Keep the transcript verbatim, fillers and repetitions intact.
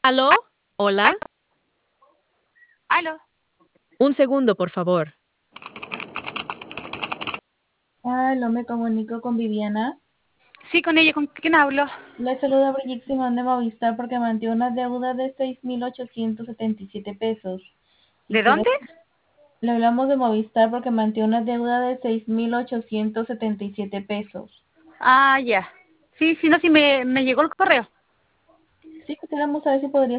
¿Aló? ¿Hola? Aló. Un segundo, por favor. Aló, me comunico con Viviana. Sí, con ella, ¿con quién hablo? Le saluda Brigitte Simón de Movistar porque mantiene una deuda de seis mil ochocientos setenta y siete pesos. ¿De Quisiera, dónde? le hablamos de Movistar porque mantiene una deuda de seis mil ochocientos setenta y siete pesos. Ah, ya. Sí, sí, no, sí, me, me llegó el correo. Sí, quisiéramos saber si podría